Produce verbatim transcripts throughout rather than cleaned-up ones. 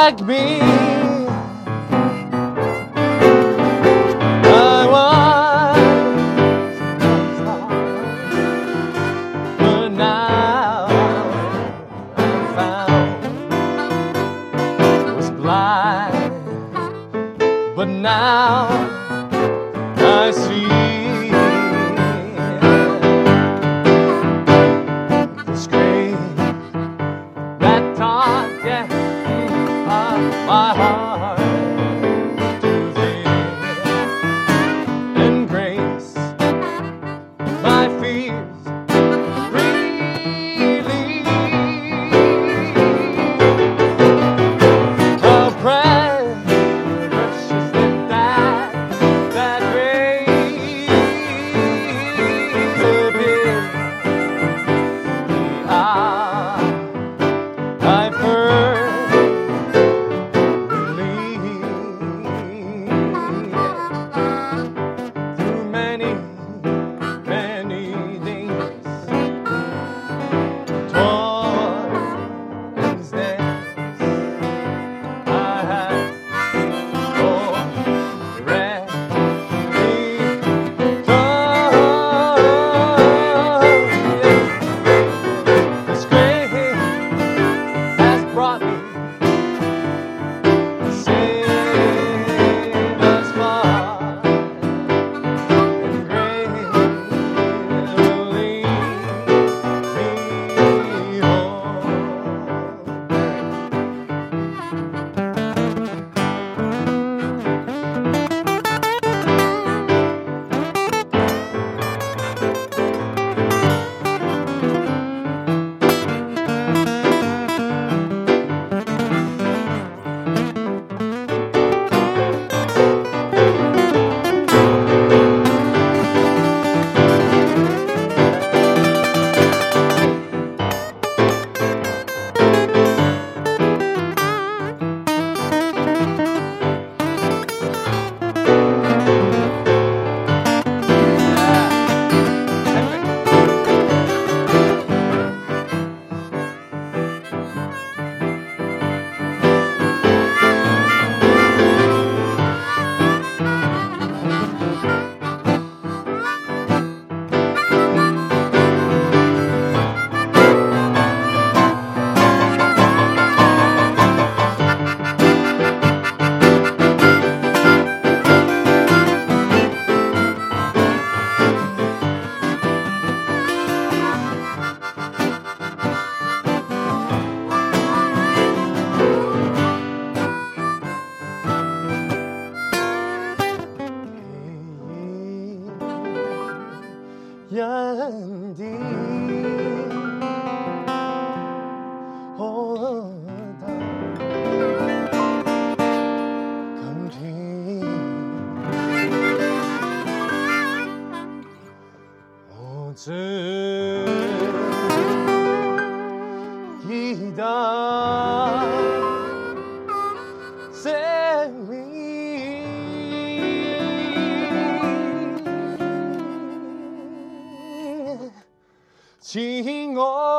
like me. I was but now I found was blind, but now I see. This grace that taught, yeah, my heart to thee, and grace my fears relieve. How precious is that that grace appears. Ah, I've heard through many, many days, toils and snares, I have already come. This grace has brought me safe thus far, and grace will lead me home. 연디 오다 감지 오즈 기다 징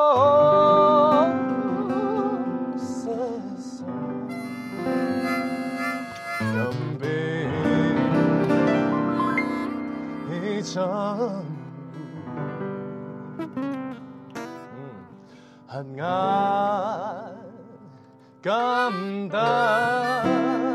없어서 연배 전 한간 감당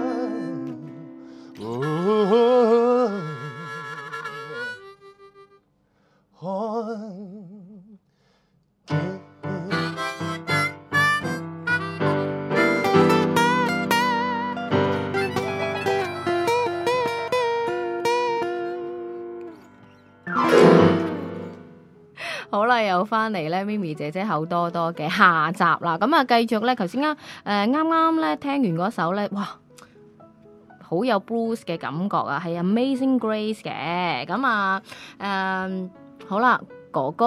好啦，又翻嚟咧，咪咪姐姐口多多嘅下集啦。咁啊，繼續咧，頭先啱誒啱啱咧聽完嗰首咧，哇，好有 blues 嘅感覺啊，係 Amazing Grace 嘅。咁啊誒，好啦，哥哥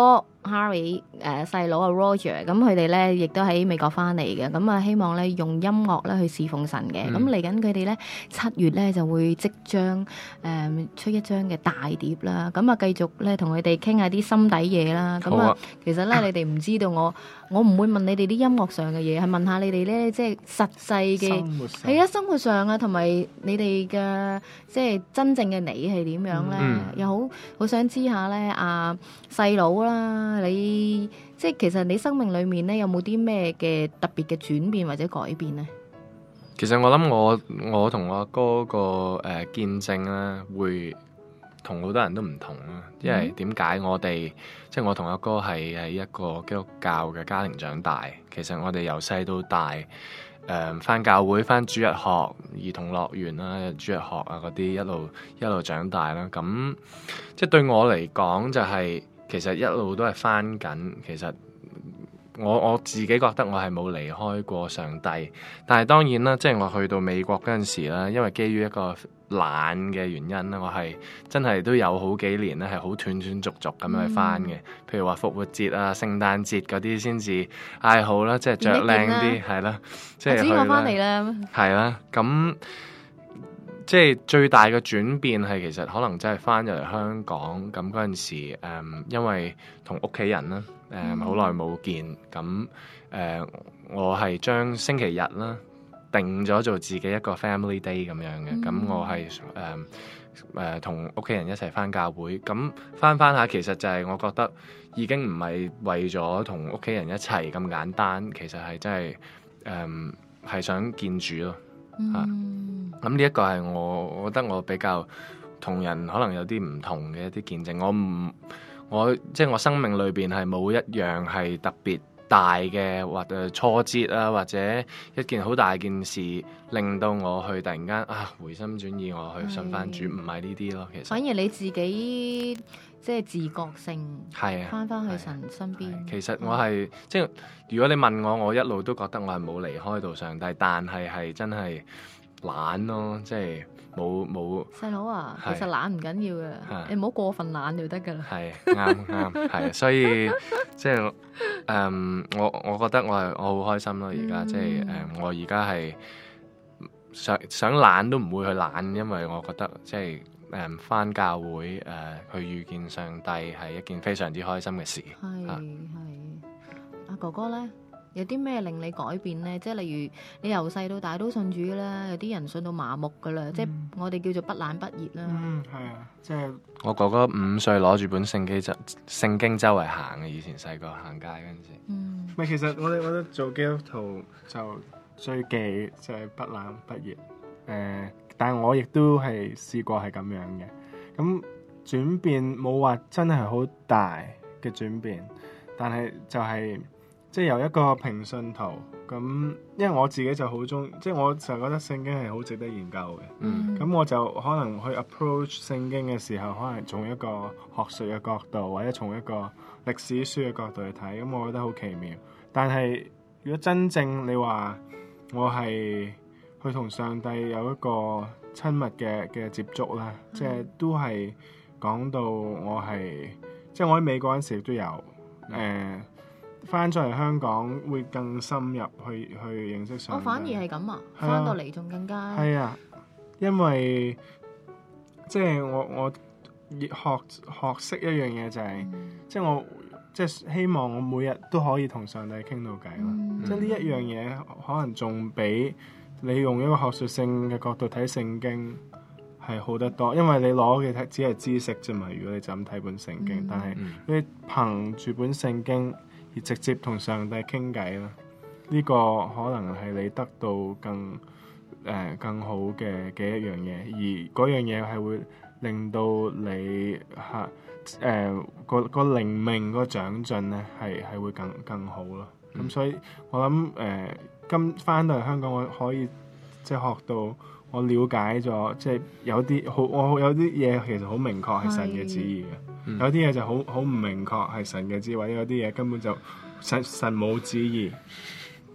Harry 誒細佬啊 Roger，咁佢哋咧亦都喺美國翻嚟嘅，咁啊希望咧用音樂咧去侍奉神嘅，咁嚟緊佢哋咧七月咧就會即將誒、呃、出一張嘅大碟啦，咁啊繼續咧同佢哋傾下啲心底嘢啦，咁啊其實咧你哋唔知道我我唔會問你哋啲音樂上嘅嘢，係問下你哋咧即係實際嘅係啊生活上啊，同埋你哋嘅即係真正嘅你係點樣咧？嗯、又好好想知下咧阿細佬啦。你即係其實你生命裏面咧有冇啲咩嘅特別嘅轉變或者改變咧？ 其實我諗我我同我阿哥個誒、呃、見證咧會同好多人都唔同啦，因為點解我哋、嗯、即係我同阿哥係喺一個基督教嘅家庭長大，其實我哋由細到大誒返教會、返主日學、兒童樂園啦、主日學啊嗰啲一路一路長大啦，咁即係對我嚟講就係、是。其實一路都係翻緊，其實我我自己覺得我係冇離開過上帝，但係當然啦，即係我去到美國嗰陣時啦，因為基於一個懶嘅原因啦，我係真係都有好幾年咧係好斷斷續續咁樣去翻嘅，嗯、譬如話復活節啊、聖誕節嗰啲先至嗌好啦，即係着靚啲係啦，即係去啦，我翻嚟啦，係啦，咁。即係最大嘅轉變係其實可能真係翻入嚟香港咁嗰陣時，誒、嗯，因為同屋企人啦，誒好耐冇見，咁誒、呃、我係將星期日啦定咗做自己一個 family day 咁樣嘅，咁、嗯、我係誒誒同屋企人一齊翻教會，咁翻翻下其實就係我覺得已經唔係為咗同屋企人一齊咁簡單，其實係真係誒係想見主咯。嗯，咁呢一個係我，我覺得我比較同人可能有啲唔同嘅一啲見證。我唔，我即係我生命裏邊係冇一樣係特別大嘅或者挫折啊，或者一件好大件事令到我去突然間啊回心轉意，我去信翻主，唔係呢啲咯。其實反而你自己即係自覺性係啊，翻翻去神身邊。 其實我係、嗯、即係如果你問我，我一路都覺得我係冇離開到上帝，但係係真係懶咯，即係冇冇細佬啊，其實懶唔緊要嘅，你唔好過分懶就得噶啦。 係啱啱係，所以即係誒、嗯，我我覺得我係我好開心咯。而家、嗯、即係誒、嗯，我而家係想想懶都唔會去懶，因為我覺得即係。誒返教會誒、呃、去遇見上帝係一件非常之開心嘅事。係係阿哥哥咧，有啲咩令你改變咧？即係例如你由細到大都信主啦，有啲人信到麻木噶啦，嗯、即係我哋叫做不冷不熱啦。 嗯，係啊，即係我哥哥五歲攞住本聖經周聖經周圍行嘅，以前細個行街嗰陣時。嗯， 唔係其實我哋我覺得做基督徒就最忌就係不冷不熱誒。呃但我亦都係試過係咁樣嘅，咁轉變冇話真係好大嘅轉變，但係就係即係由一個平信徒咁，因為我自己就好中，即係我就覺得聖經係好值得研究嘅，咁、嗯、我就可能去 approach 聖經嘅時候，可能從一個學術嘅角度，或者從一個歷史書嘅角度去睇，咁我覺得好奇妙。但係如果真正你話我係去同上帝有一個親密嘅嘅接觸啦，嗯、即係都係講到我係，即係我喺美國嗰陣時都有，誒翻咗嚟香港會更深入去去認識上帝。 我反而係咁啊，翻到嚟仲更加係啊，因為即係我我學學識一樣嘢就係、是，嗯、即係我即係希望我每日都可以同上帝傾到偈啦，嗯、即係呢一樣嘢可能仲比你用一個學術性嘅角度睇聖經係好得多，因為你攞嘅只係知識啫嘛。如果你就咁睇本聖經，嗯、但係你憑住本聖經而直接同上帝傾偈啦，呢、這個可能係你得到更誒、呃、更好嘅嘅一樣嘢，而嗰樣嘢係會令到你嚇誒、呃、個個靈命個長進咧係係會更更好咯。咁、嗯、所以我諗誒。呃今翻到嚟香港，我可以即係學到，我了解咗，即係有啲好，我有啲嘢其實好明確係神嘅旨意嘅，嗯、有啲嘢就好好唔明確係神嘅旨意，或者有啲嘢根本就神神冇旨意，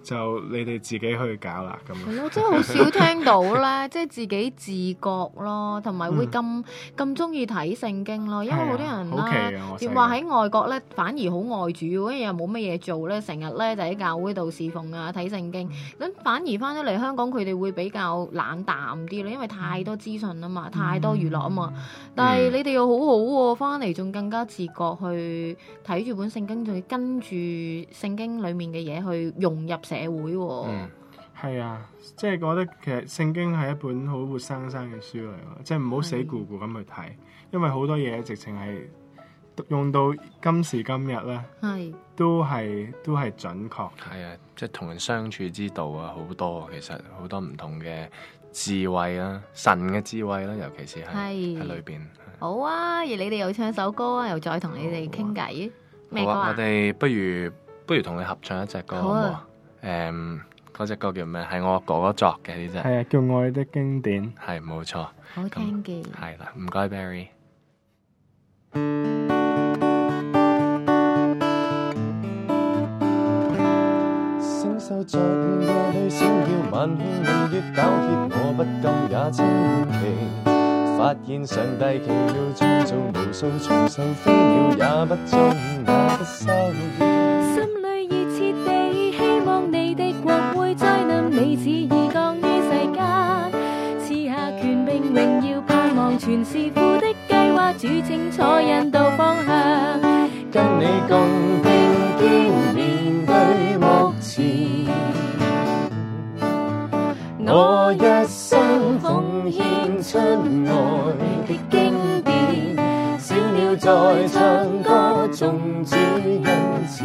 就你哋自己去搞啦咁樣。 係咯，真係好少聽到咧，即係自己自覺咯，同埋會咁咁中意睇聖經咯，因為好多人好奇啦， 啊我點話喺外國咧反而好愛主，因為又冇乜嘢做咧，成日咧就喺教會度侍奉啊睇聖經，咁反而翻咗嚟香港佢哋會比較冷淡啲咯，因為太多資訊啊嘛，太多娛樂啊嘛，但係你哋又好好喎，翻嚟仲更加自覺去睇住本聖經，仲要跟住聖經裡面嘅嘢去融入社會喎。 嗯係啊，即係覺得其實聖經係一本好活生生嘅書嚟咯，即係唔好死咕咕咁去睇，因為好多嘢直情係用到今時今日咧， 係都係都係準確。 係啊，即係同人相處之道啊，好多其實好多唔同嘅智慧啦，神嘅智慧啦，尤其是係係喺裏邊。 好啊，而你哋又唱首歌啊，又再同你哋傾偈，咩歌好啊， 啊我？哋不如不如同你合唱一隻歌好唔好啊？誒，嗰隻歌叫咩？係我哥哥作嘅呢隻， 係啊，叫《愛的經典》。 係冇錯。 好聽嘅。 係啦，唔該 Barry。 星宿在午夜裏閃耀，萬勸明月皎潔，我不禁也稱奇。發現上帝奇妙創造無數蟲獸飛鳥，也不中也不收斂。 心裏熱切地希望你的國會再臨，你旨意降於世間，賜下權柄榮耀，盼望全是父的計劃，主清楚引導方向， 跟你共並肩面對目前，我一生奉獻出愛的經典，小鳥在唱歌頌主恩慈，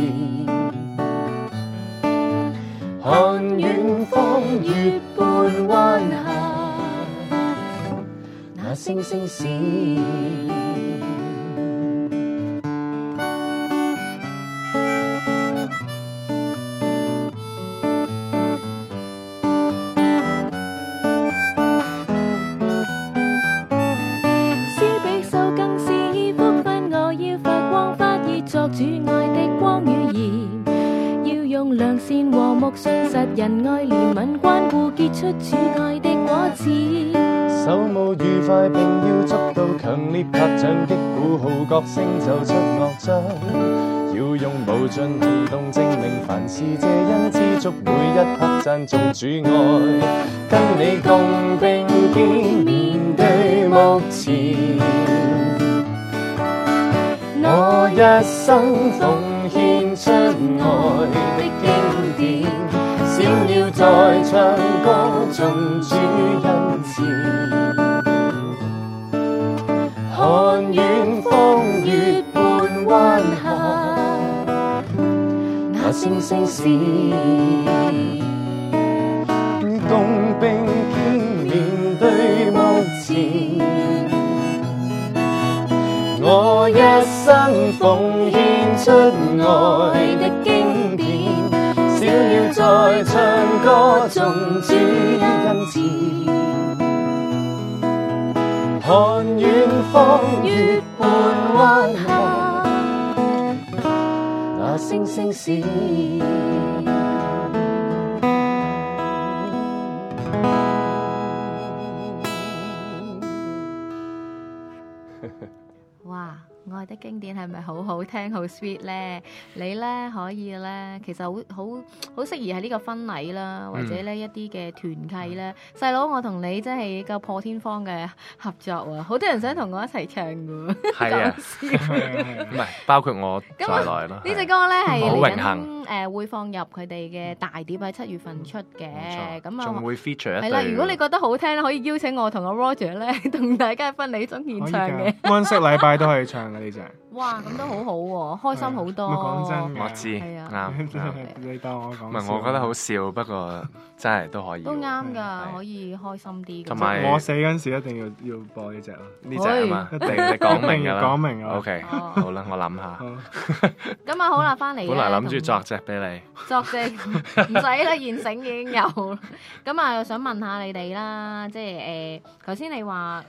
看遠方月半彎下，那星星閃。 主愛的光與鹽，要用良善和睦信實仁愛憐憫關顧結出主愛的果子。 手舞愉快並要捉到強烈拍掌擊鼓號角聲奏出樂章，要用無盡行動證明凡事謝恩知足，每一刻讚頌主愛，跟你共並肩面對目前。我一生奉獻出愛的經典，小鳥在唱歌頌主恩慈，看遠方月半彎下，那星星閃，共並肩面對目前。我一生奉獻出愛的經典，小鳥在唱歌頌主恩慈，看遠方月半彎下，那星星閃。 哇！愛的經典係咪好好聽好 sweet 咧？你咧可以咧，其實好好好適宜喺呢個婚禮啦，或者咧一啲嘅團契咧。細佬，我同你真係一個破天荒嘅合作啊！好多人想同我一齊唱㗎喎。 係啊，唔係包括我在內咯。 呢隻歌咧係好榮嚟緊幸誒會放入佢哋嘅大碟喺七月份出嘅，咁啊仲會 feature 一係啦。 對如果你覺得好聽，可以邀請我同阿 Roger 咧同大家喺婚禮中獻唱嘅。 安息禮拜都可以唱嘅呢隻。 哇，咁都好好喎，開心好多。 咪講真嘅我知係啊啱啱。 你當我講唔係，我覺得好笑，不過真係都可以。 都啱㗎， 係可以開心啲㗎。 同埋我死嗰陣時一定要要播呢隻咯。 呢只啊嘛，一定你講明㗎一定要啦。 講明啊 OK， 哦好啦，我諗下。 好咁啊，好啦，翻嚟。 本來諗住作隻俾你。 作隻唔使啦，現成已經有。咁啊，又想問下你哋啦，即係誒頭先你話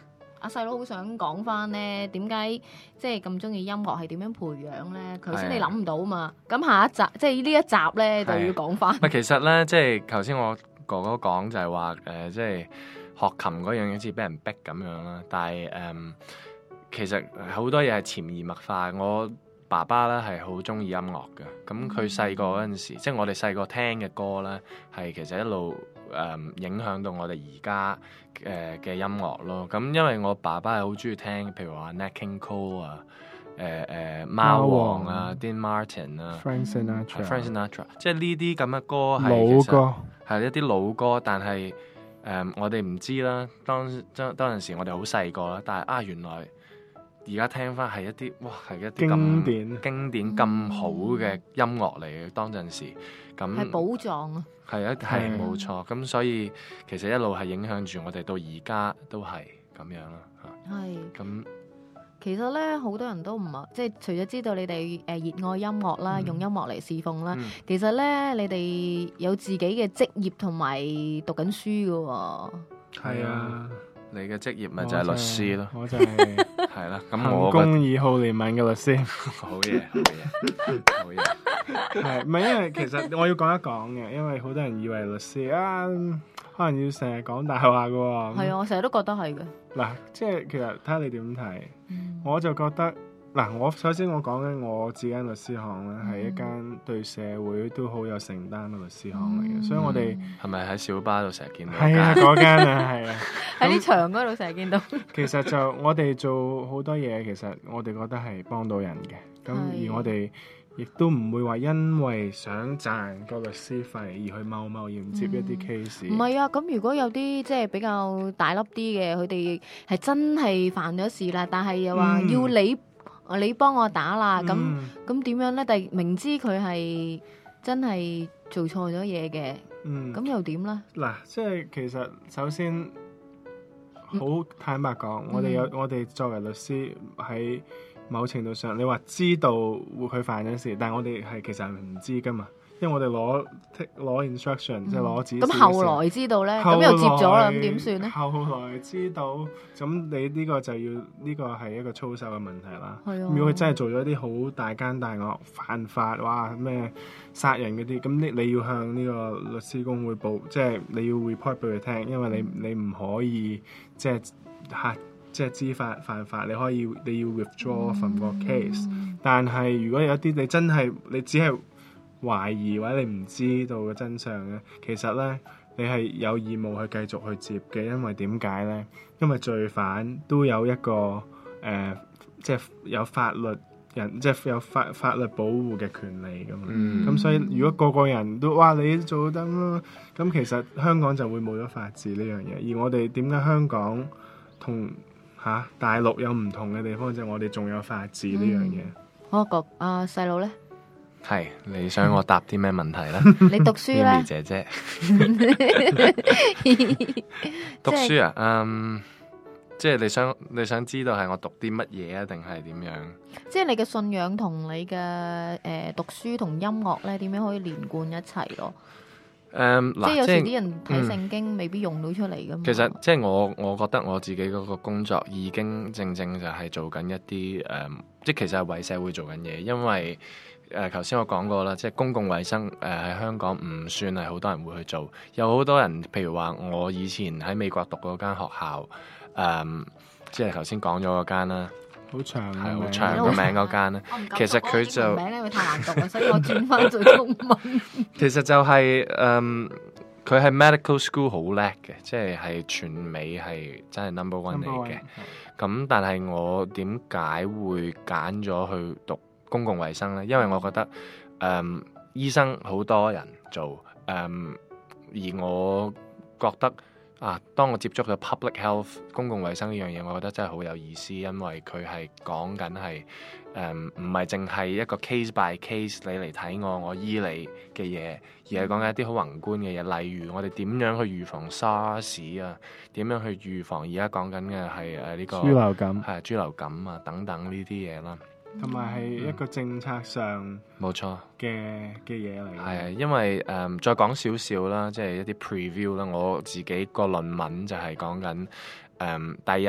阿細佬好想講翻咧，點解即係咁中意音樂係點樣培養咧？頭先你諗唔到嘛，咁下一集即係呢一集咧就要講翻。 其實咧，即係頭先我哥哥講就係話誒，即係學琴嗰樣嘢好似俾人逼咁樣啦。但係誒、呃，其實好多嘢係潛移默化。我爸爸咧係好中意音樂嘅，咁佢細個嗰陣時，即係我哋細個聽嘅歌咧，係其實一路誒、呃、影響到我哋而家誒嘅音樂咯。咁因為我爸爸係好中意聽，譬如話 Nat King Cole 啊。誒誒貓王啊 Dean Martin 啊 Frank Sinatra，Frank Sinatra， 即係呢啲咁嘅歌係老歌， 係一啲老歌，但係誒、呃、我哋唔知啦。當當當陣時我哋好細個啦，但係啊原來而家聽翻係一啲哇係一啲咁經典經典咁好嘅音樂嚟嘅。當陣時咁係寶藏啊， 係一係冇錯。咁所以其實一路係影響住我哋到而家都係咁樣啦嚇。 係咁。 其實咧，好多人都唔係即係除咗知道你哋誒熱愛音樂啦，嗯、用音樂嚟侍奉啦。嗯、其實咧，你哋有自己嘅職業同埋讀緊書嘅喎。係啊， 你嘅職業咪就係律師咯。 我就係係啦，咁我公義好憐憫嘅律師。 好嘢，好嘢，好嘢。 係唔係因為其實我要講一講嘅，因為好多人以為律師啊，可能要成日講大話嘅喎。 係啊，我成日都覺得係嘅。 嗱，即係其實睇下你點睇。 嗯、 我就覺得嗱，我首先我講緊我自間律師行咧，係、嗯、一間對社會都好有承擔嘅律師行嚟嘅，嗯、所以我哋係咪喺小巴度成日見到？ 係啊，嗰間啊，係啊， 喺啲牆嗰度成日見到。 其實就我哋做好多嘢，其實我哋覺得係幫到人嘅，咁而我哋亦都唔會話因為想賺個律師費而去貿貿然接一啲 case。 唔係啊，咁如果有啲即係比較大粒啲嘅，佢哋係真係犯咗事啦，但係又話要你、嗯、你幫我打啦，咁咁點樣咧？但係明知佢係真係做錯咗嘢嘅，咁、嗯、又點咧？ 嗱，即係其實首先好坦白講，嗯、我哋有我哋作為律師喺某程度上，你話知道會佢犯咗事，但係我哋係其實係唔知噶嘛，因為我哋攞攞 instruction、嗯、即係攞指示。咁後來知道咧，咁又接咗啦，咁點算咧？ 後來知道，咁你呢個就要呢、呢個係一個操守嘅問題啦。係啊。如果佢真係做咗啲好大奸大惡、犯法，哇咩殺人嗰啲，咁你你要向呢個律師公會報，即係你要 report 俾佢聽，因為你你唔可以即係嚇。即係知法犯法，你可以你要 withdraw from 個 case、嗯。但係如果有啲你真係你只係懷疑或者你唔知道嘅真相咧，其實咧你係有義務去繼續去接嘅，因為點解咧？因為罪犯都有一個誒、呃，即係有法律人，即係有法法律保護嘅權利㗎嘛。咁、嗯、所以如果個個人都哇你做得咯，咁其實香港就會冇咗法治呢樣嘢。而我哋點解香港同嚇、啊、大陸有唔同嘅地方，就係、我哋仲有法治呢樣嘢。 好個阿細佬咧， 係你想我答啲咩問題咧？ 你讀書咧， 姐姐讀書啊，嗯，即係你想你想知道係我讀啲乜嘢啊，定係點樣？ 即係你嘅信仰同你嘅誒、呃、讀書同音樂咧，點樣可以連貫一齊咯？ 誒嗱、um, 即係有時啲人睇聖經未必用到出嚟㗎嘛。 其實即係我我覺得我自己嗰個工作已經正正就係做緊一啲誒、嗯，即係其實係為社會做緊嘢。因為誒頭先我講過啦，即係公共衛生誒喺、呃、香港唔算係好多人會去做。有好多人譬如話我以前喺美國讀嗰間學校誒、嗯，即係頭先講咗嗰間啦。 好長係好長個名嗰間咧，其實佢就名咧會太難讀啦，所以我轉翻做中文。 其實就係、是、誒，佢、嗯、係 medical school 好叻嘅，即係係全美係真係 number one 嚟嘅。咁但係我點解會揀咗去讀公共衛生咧？因為我覺得誒、嗯、醫生好多人做誒、嗯，而我覺得。啊！當我接觸到 public health 公共衛生呢樣嘢，我覺得真係好有意思，因為佢係講緊係誒唔係淨係一個 case by case 你嚟睇我，我醫你嘅嘢，而係講緊一啲好宏觀嘅嘢，例如我哋點樣去預防 SARS 啊，點樣去預防而家講緊嘅係誒呢個豬流感， 係豬流感啊等等呢啲嘢啦。 同埋係一個政策上冇錯嘅嘅嘢嚟。 係啊，因為誒、呃、再講少少啦，即係一啲 preview 啦。我自己個論文就係講緊誒第一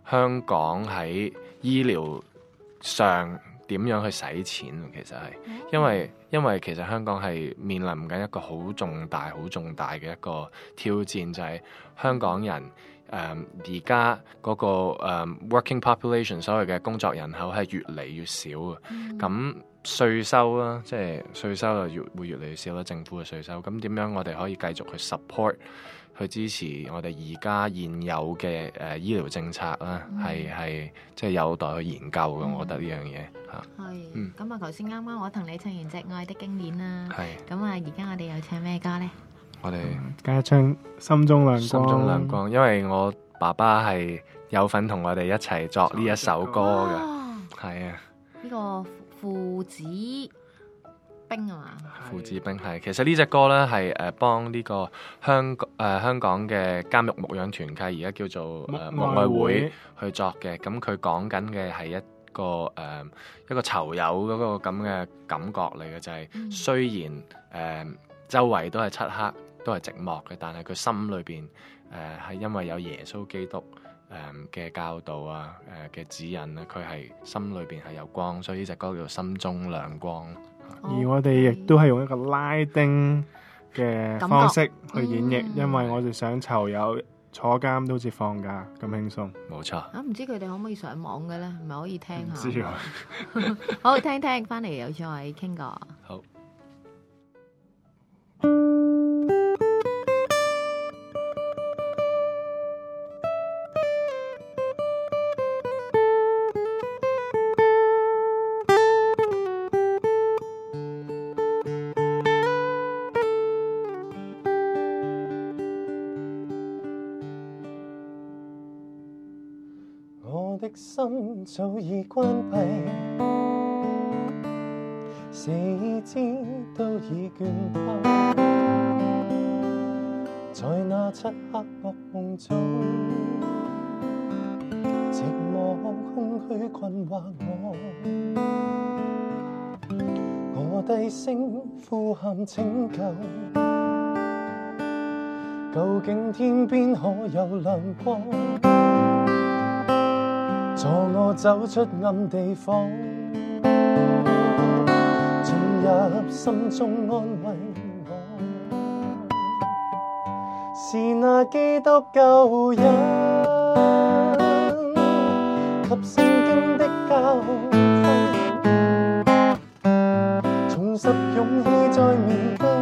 香港喺醫療上點樣去使錢，其實係因為因為其實香港係面臨緊一個好重大、好重大嘅一個挑戰，就係、是、香港人誒而家嗰個、呃、working population 所謂嘅工作人口係越嚟越少啊。咁稅、嗯、收啦，即係稅收就越會越嚟越少啦，政府嘅稅收。咁點樣我哋可以繼續去 support？去支持我哋而家現有嘅誒、呃、醫療政策啦，係係即係有待去研究嘅。嗯、我覺得呢樣嘢嚇。係是。嗯。咁啊，頭先啱啱我同你唱完《隻愛的經典》啦。係是。咁啊，而家我哋又唱咩歌咧？我哋梗係唱《心中亮光》。 心中亮光，因為我爸爸係有份同我哋一齊作呢一首歌嘅。係啊。 呢個父子兵啊嘛， 父子兵係，其實呢隻歌咧係誒幫呢個香港誒、呃、香港嘅監獄牧養團契，而家叫做誒牧愛會去作嘅。咁佢講緊嘅係一個誒、呃、一個囚友嗰個咁嘅感覺嚟嘅，就係、是嗯、雖然誒、呃、周圍都係漆黑，都係寂寞嘅，但係佢心裏邊誒係因為有耶穌基督誒嘅教導啊誒嘅指引啊，佢係心裏邊係有光，所以呢隻歌叫做心中亮光。 而我哋亦都係用一個拉丁嘅方式去演繹，嗯、因為我哋想囚友坐監都好似放假咁輕鬆。 冇錯。 啊，唔知佢哋可唔可以上網嘅咧？係咪可以聽下？ 唔知啊。 好，聽聽翻嚟又再傾過。 好。 心早已關閉，四肢都已倦怠，在那漆黑噩夢中，寂寞空虛困惑我，我低聲呼喊拯救，究竟天邊可有亮光？助我走出暗地方，進入心中安慰我，是那基督救恩及聖經的教訓，重拾勇氣再面對，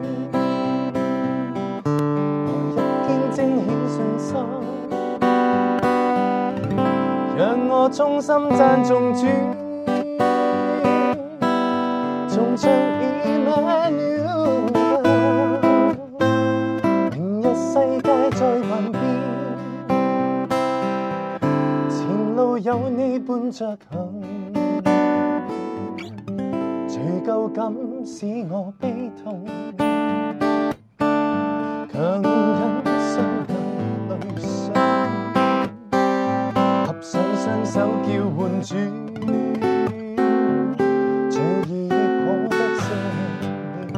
來一見證顯信心。讓我衷心讚頌主，頌唱 Emmanuel， 明日世界再幻變，前路有你伴着行，除舊感使我悲痛，強忍傷眼淚水。上雙手叫喚主，最易獲得赦免。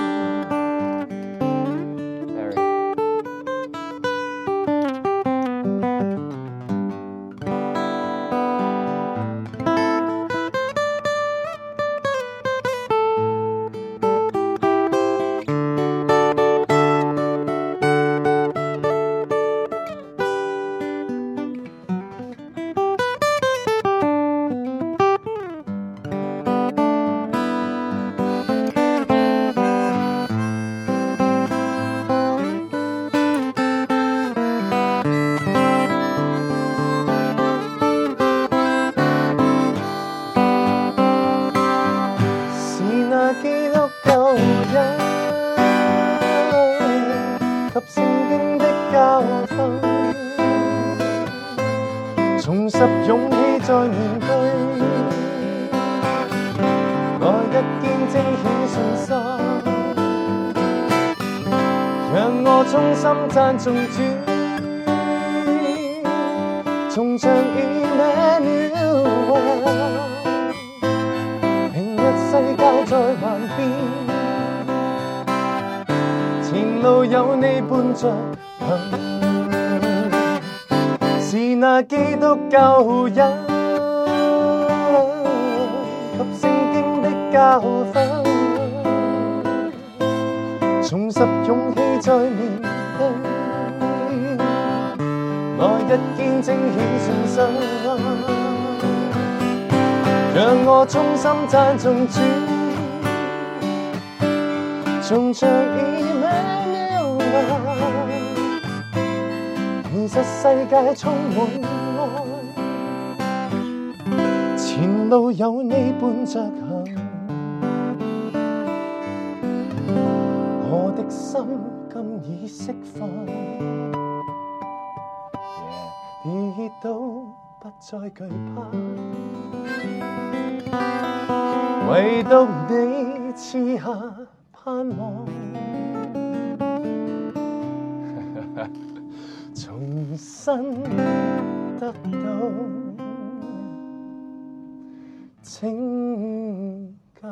及聖經的教訓，重拾勇氣再面對，來日見證顯信心，讓我衷心讚頌主，重唱 Emmanuel， 明日世界再幻變。前路有你伴着行，是那基督教人及聖經的教訓，重拾勇氣再面對來日見證顯信心，讓我衷心讚頌主，從着 Emmanuel， 其實世界充滿愛，前路有你伴着行，我的心今已釋放，跌倒不再懼怕，唯獨你賜下盼望，重新得到拯救。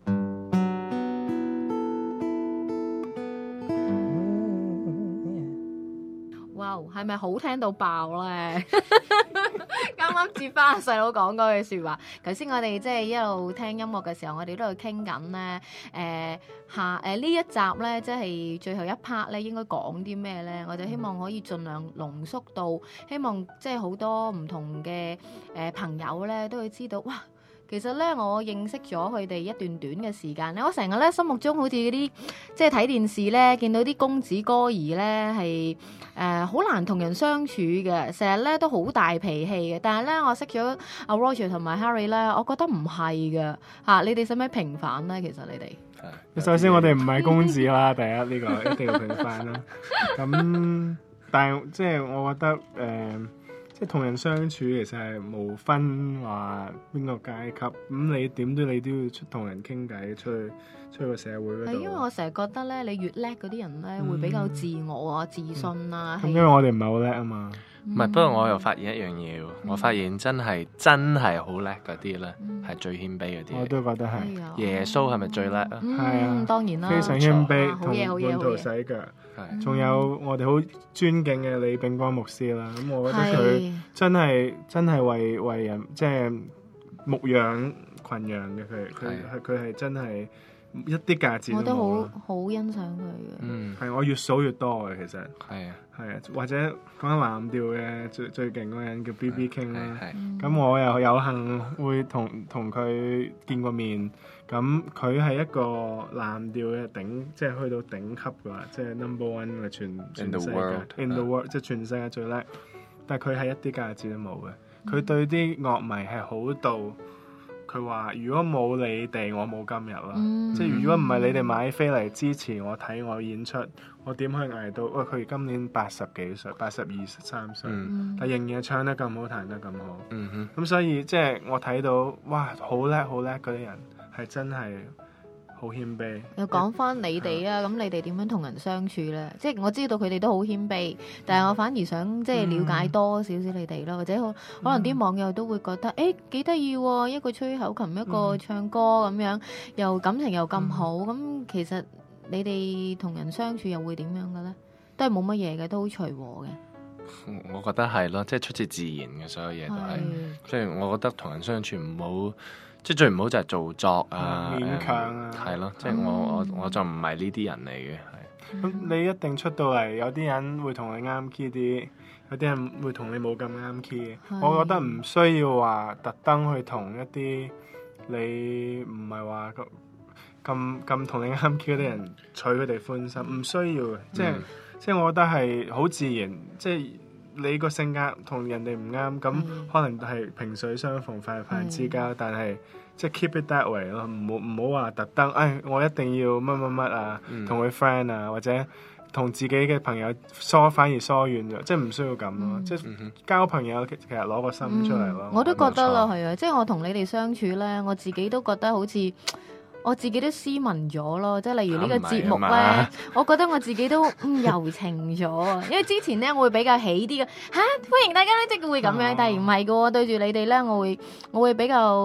哇，係咪好聽到爆咧？啱啱接翻阿細佬講嗰句説話。頭先我哋即係一路聽音樂嘅時候，我哋都喺度傾緊咧。誒、呃、下誒呢、呃、一集咧，即係最後一 part 咧，應該講啲咩咧？我哋希望可以盡量濃縮到，希望即係好多唔同嘅誒、呃、朋友咧，都會知道哇。其實咧，我認識咗佢哋一段短嘅時間咧，我成日咧心目中好似嗰啲即係睇電視咧，見到啲公子哥兒咧係誒好難同人相處嘅，成日咧都好大脾氣嘅。但係咧，我識咗阿 Roger 同埋 Harry 咧，我覺得唔係嘅嚇。你哋使唔使平反咧？其實你哋首先我哋唔係公子啦，第一呢、呢個一定要平反啦。咁但係即係我覺得誒。呃即係同人相處其實係無分話邊個階級，咁你點都你都要出同人傾偈，出去出去個社會嗰度。 係因為我成日覺得咧，你越叻嗰啲人咧，會比較自我啊、自信啊。 咁因為我哋唔係好叻啊嘛。 唔係，不過我又發現一樣嘢喎，我發現真係真係好叻嗰啲咧，係最謙卑嗰啲。 我都覺得係。 耶穌係咪最叻啊？ 係啊， 當然啦， 非常謙卑，同門徒洗腳。仲有我哋好尊敬嘅李炳光牧師啦，咁我覺得佢真係真係為為人即係牧養群羊嘅，佢佢係佢係真係一啲價值都冇。 我都好好欣賞佢嘅。嗯， 係我越數越多嘅其實。 係啊， 係啊，或者講緊藍調嘅最最勁嗰個人叫 B B King 啦。咁我又有幸會同同佢見過面。咁佢係一個藍調嘅頂，即係去到頂級嘅話，即係 number one 嘅全全世界 in the world， 即係全世界最叻。但係佢係一啲價值都冇嘅。佢、嗯、對啲樂迷係好到，佢話如果冇你哋，我冇今日啦。嗯、即係如果唔係你哋買飛嚟支持我睇我演出，我點可以捱到？喂，佢今年八十幾歲，八十二三歲，嗯、但仍然唱得咁好，彈得咁好。咁、嗯、哼所以即係我睇到，哇，好叻好叻嗰啲人。係真係好謙卑。又講翻你哋啊，咁、嗯、你哋點樣同人相處咧？即係我知道佢哋都好謙卑，但係我反而想即係了解多少少你哋咯，或者可能啲網友都會覺得誒幾得意喎，一個吹口琴，一個唱歌咁樣，又感情又咁好，咁、嗯、其實你哋同人相處又會點樣嘅咧？都係冇乜嘢嘅，都好隨和嘅。 我覺得係咯，即係出自自然嘅所有嘢都係，即係我覺得同人相處唔好。即係最唔好就係做作啊， 勉強啊， 係咯，即係我我我就唔係呢啲人嚟嘅，係。 咁你一定出到嚟，有啲人會同你啱 key 啲，有啲人會同你冇咁啱 key 嘅。我覺得唔需要話特登去同一啲你唔係話咁咁咁同你啱 key 嗰啲人取佢哋歡心，唔需要嘅。即係即係我覺得係好自然，即係。你個性格同人哋唔啱，咁可能係萍水相逢，泛泛之交。嗯、但係即係 keep it that way 咯，唔好唔好話特登，誒、哎、我一定要乜乜乜啊，同佢 friend 啊，或者同自己嘅朋友疏反而疏遠咗，即係唔需要咁咯。嗯、即係交朋友其實攞個心出嚟咯、嗯。 我都覺得咯，係啊，即係我同你哋相處咧，我自己都覺得好似。我自己都斯文咗咯，即係例如呢個節目咧，我覺得我自己都嗯柔情咗，因為之前咧我會比較起啲嘅嚇，歡迎大家咧即係會咁樣，但係唔係嘅喎，對住你哋咧，我會我會比較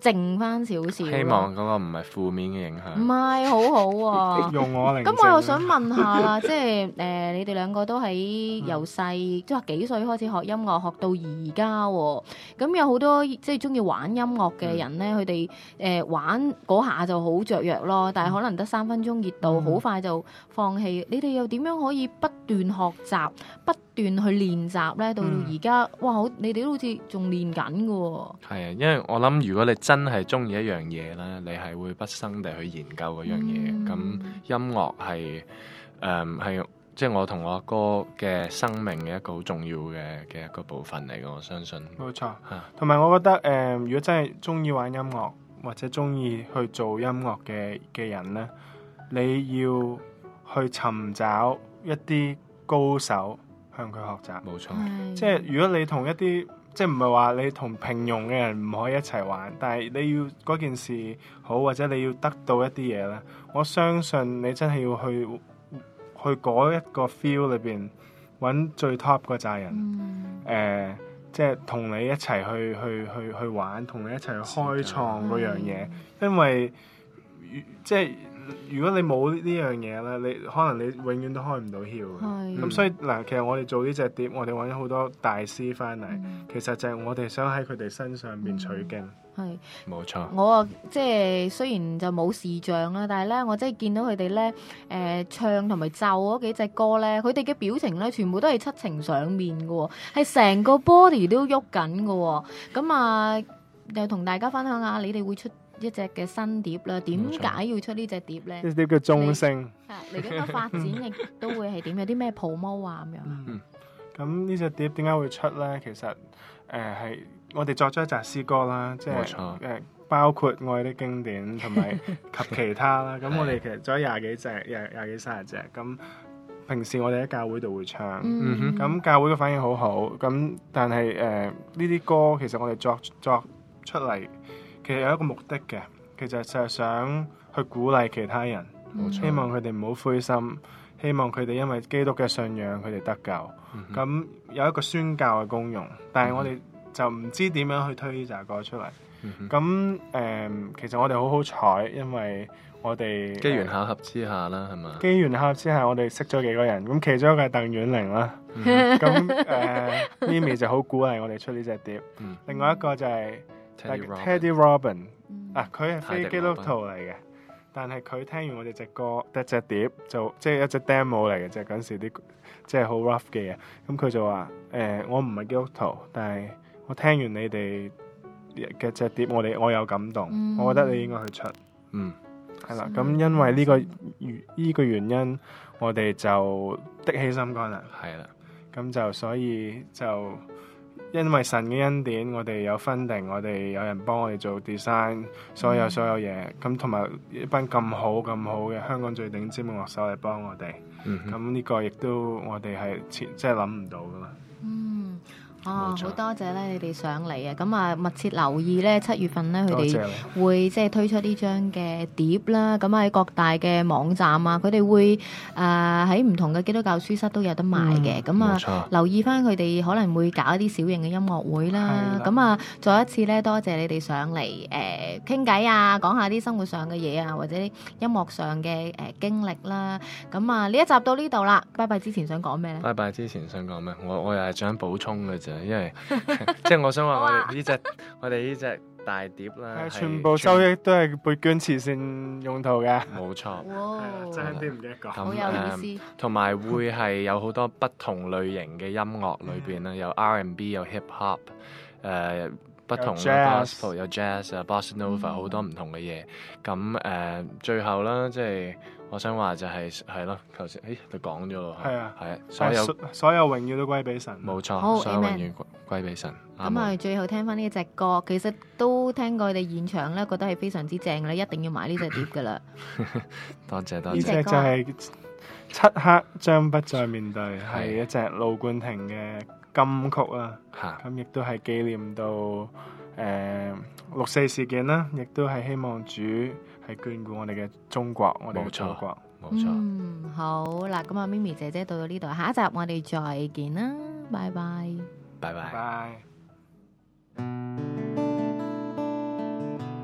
靜翻少少。 希望嗰個唔係負面嘅影唔響。 係好好啊！ 用我嚟。 咁我又想問下啦，即係誒、呃，你哋兩個都喺由細即係話幾歲開始學音樂，學到而家喎。咁有好多即係中意玩音樂嘅人咧，佢哋誒玩嗰下就好雀躍咯，但係可能得三分鐘熱度，好、 嗯、快就放棄。你哋又點樣可以不斷學習、不斷去練習咧？到到而家，哇！好，你哋都好似仲練緊㗎喎。 係啊，因為我諗如果你真係中意一樣嘢咧，你係會畢生地去研究嗰樣嘢。咁、嗯、音樂係誒係即係我同我阿哥嘅生命嘅一個好重要嘅嘅一個部分嚟嘅，我相信。 冇錯， 嚇。 同埋我覺得誒、呃，如果真係中意玩音樂或者中意去做音樂嘅嘅人咧，你要去尋找一啲高手向佢學習。 冇錯。 即係如果你同一啲即係唔係話你同平庸嘅人唔可以一齊玩，但係你要嗰件事好，或者你要得到一啲嘢咧，我相信你真係要去去嗰一個 feel 裏邊揾最 top 嗰扎人，誒、嗯呃，即係同你一齊去去去去玩，同你一齊去開創嗰樣嘢，因為即係。如果你冇呢樣嘢咧，你可能你永遠都開唔到竅嘅。咁所以嗱，其實我哋做呢隻碟，我哋揾咗好多大師翻嚟，嗯、其實就係我哋想喺佢哋身上邊取經。 係冇錯。 我啊，即係雖然就冇視像啦，但係咧，我真係見到佢哋咧，誒、呃、唱同埋奏嗰幾隻歌咧，佢哋嘅表情咧，全部都係七情上面嘅喎，係成個 body 都喐緊嘅喎。咁啊，又同大家分享下，你哋會出一隻嘅新碟啦，點解要出呢隻碟咧？ 呢碟叫鐘聲。 係嚟緊個發展亦都會係點？有啲咩 promo 啊咁樣？ 嗯，咁呢隻碟點解會出咧？其實誒係、呃、我哋作咗一紮詩歌啦，即係誒、呃、包括愛的經典同埋及其他啦。咁我哋其實做咗廿幾隻、廿廿幾三十隻。咁平時我哋喺教會度會唱，咁、嗯、哼教會嘅反應好好。咁但係誒呢啲歌其實我哋作作出嚟。其實有一個目的嘅，其實就係想去鼓勵其他人，嗯、希望佢哋唔好灰心，希望佢哋因為基督嘅信仰佢哋得救。咁、嗯、有一個宣教嘅功用，但係我哋就唔知點樣去推呢隻歌出嚟。咁誒、嗯呃，其實我哋好好彩，因為我哋機緣巧合之下啦，係嘛？ 機緣巧合之下，我哋識咗幾個人，咁其中一個係鄧婉玲啦。咁誒，Mimi 就好鼓勵我哋出呢隻碟。嗯、另外一個就係、是。Teddy Robin、嗯、啊，佢係非基督徒嚟嘅，但係佢聽完我哋隻歌，一隻碟就即係一隻 demo 嚟嘅，就嗰陣時啲即係好 rough 嘅嘢。咁佢就話：誒、呃，我唔係基督徒，但係我聽完你哋嘅隻碟，我哋我有感動，嗯、我覺得你應該去出。嗯，係啦。咁因為呢、呢個呢、呢個原因，我哋就的起心肝啦。係啦。咁就所以就。因為神嘅恩典，我哋有分定，我哋有人幫我哋做 design，所有所有嘢，咁同埋一班咁好咁好嘅香港最頂尖嘅樂手嚟幫我哋，咁呢、嗯、哼個亦都我哋係即係諗唔到噶嘛。嗯。哦， 好多謝咧，你哋上嚟啊！咁啊，密切留意咧，七月份咧，佢哋會即係推出呢張嘅碟啦。咁喺各大嘅網站啊，佢哋會誒喺唔同嘅基督教書室都有得賣嘅。咁啊、嗯，留意翻佢哋可能會搞一啲小型嘅音樂會啦。咁啊的，再一次咧，多謝你哋上嚟誒傾偈啊，講下啲生活上嘅嘢啊，或者音樂上嘅誒、呃、經歷啦。咁啊，呢一集到呢度啦，拜拜之前想講咩咧？ 拜拜之前想講咩？我我又係想補充嘅啫。因為即係我想話我哋呢隻我哋呢隻大碟啦， 全部收益都係撥捐慈善用途嘅， 冇錯。 哇， 真係啲唔記得講， 好有意思。 同埋會係有好多不同類型嘅音樂裏邊啦，有 R and B， 有 Hip Hop， 誒不同嘅 Gospel， 有 Jazz 啊 Bossa Nova， 好多唔同嘅嘢。咁誒最後啦，即係。我想話就係係咯，頭先誒你講咗咯，係啊，係啊，所有所有榮耀都歸俾神， 冇錯，所有榮耀歸俾神。 咁啊，最後聽翻呢隻歌，其實都聽過佢哋現場咧，覺得係非常之正啦，一定要買呢隻碟噶啦。 多謝多謝。 呢隻就係漆黑將不再面對，係一隻盧冠廷嘅金曲啦。咁亦都係紀念到誒六四事件啦，亦都係希望主係眷顧我哋嘅中國，我哋嘅祖國， 冇錯。 嗯，好啦，咁啊，咪咪姐姐到到呢度，下一集我哋再見啦，拜拜， 拜拜。 拜。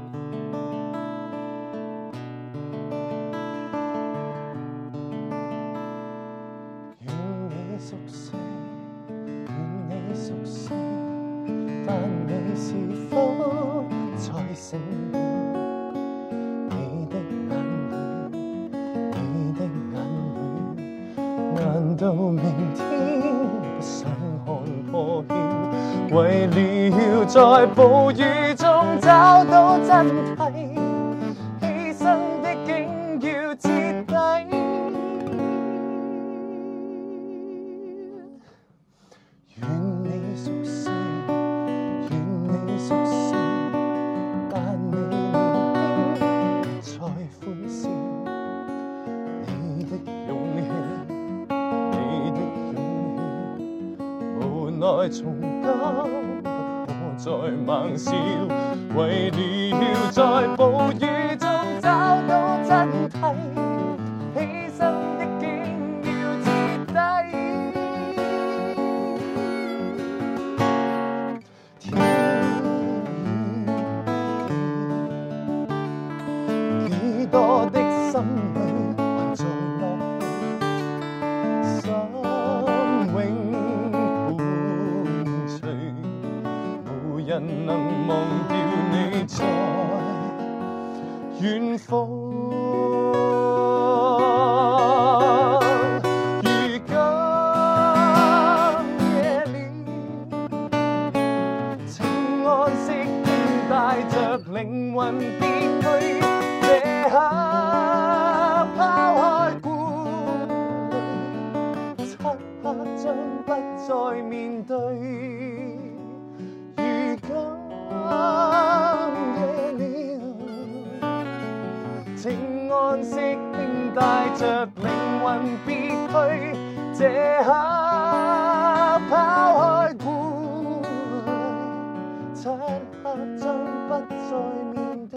但你是否在醒了？你的眼淚，你的眼淚，難道明天不想看破曉？為了在暴雨中找到真諦，犧牲的竟要徹底。願你熟悉，願你熟悉，但你年輕才歡笑。你的勇氣，你的勇氣，無奈從今不可再猛笑。為了在暴雨中找到真諦，犧牲的竟要徹底。天已幾多的心裏還在落淚，心永伴隨，無人能忘掉你在遠方。如今夜了，請安息並帶着靈魂別去，這刻拋開顧慮，漆黑將不再面對。如今夜了，請安息並帶着靈魂別去，這刻拋開顧慮，漆黑將不再面對。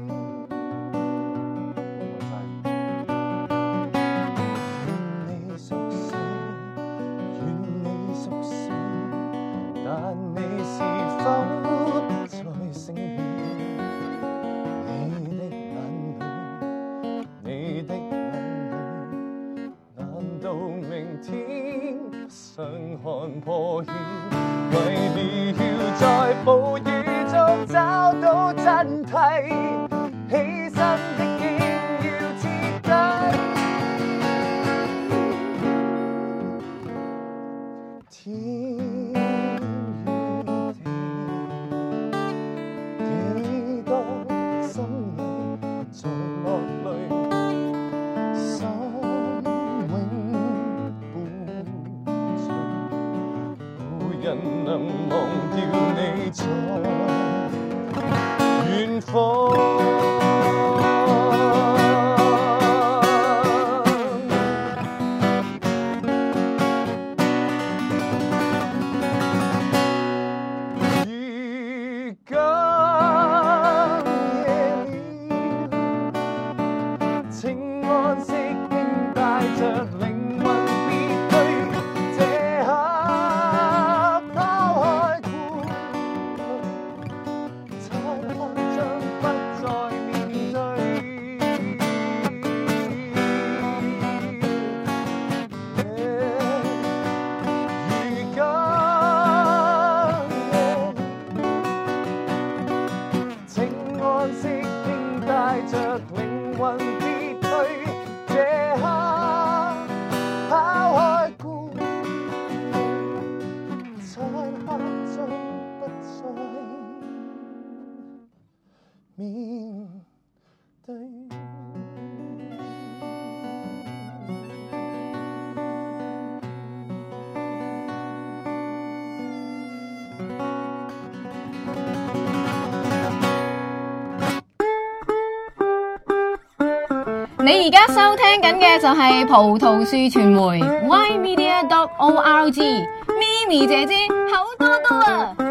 願你熟悉，願你熟悉，但你是否在醒了？你的眼淚，你的眼淚，難道明天不想看破曉？為了在暴雨中找到真諦，犧牲的竟要徹底。天與地，幾多心裏在落淚，心永伴隨，無人能忘掉你在遠方。 你而家收聽緊嘅就係葡萄樹傳媒 Y Media dot O R G， 咪咪姐姐好多多啊！